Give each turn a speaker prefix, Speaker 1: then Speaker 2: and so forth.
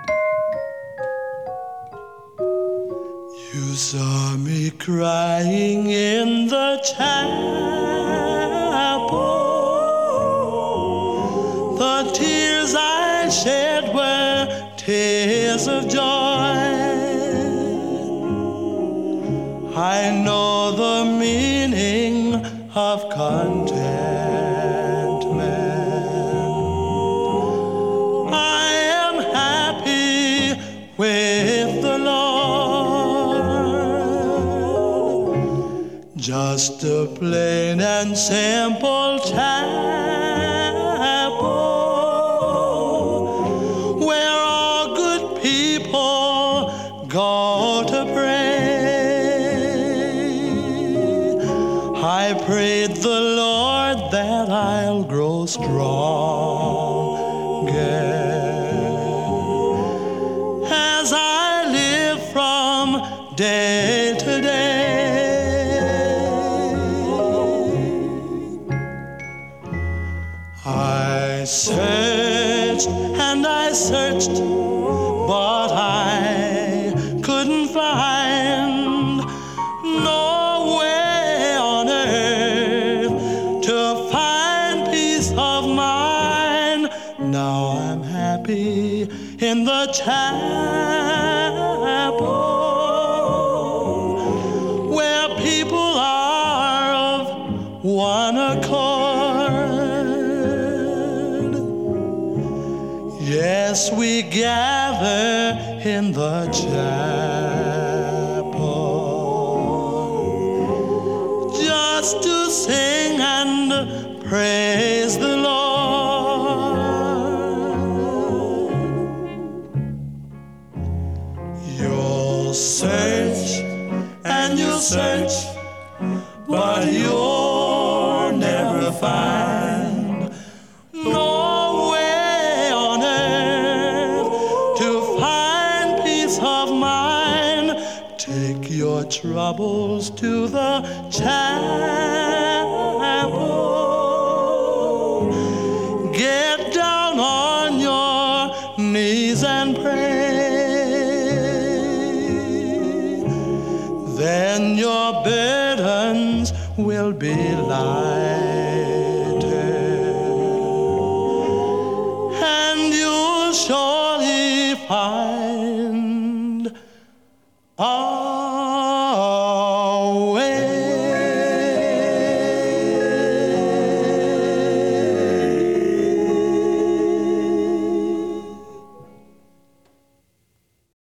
Speaker 1: You saw me crying in the chapel. The tears I shed were tears of joy. I know the meaning of contentment. I am happy with the Lord. Just a plain and simple chapel where all good people go to pray. I prayed the Lord that I'll grow stronger as I live from day to day. I searched and I searched, but I couldn't find no way on earth to find peace of mind. Now I'm happy in the chapel where people are of one accord. Yes, we gather in the chapel just to sing and praise the Lord. You'll search and you'll search, but you'll never find no way on earth to find peace of mind. Take your troubles to the chapel. Get down on your knees and pray. Then your burdens will be lighter, and you'll surely find a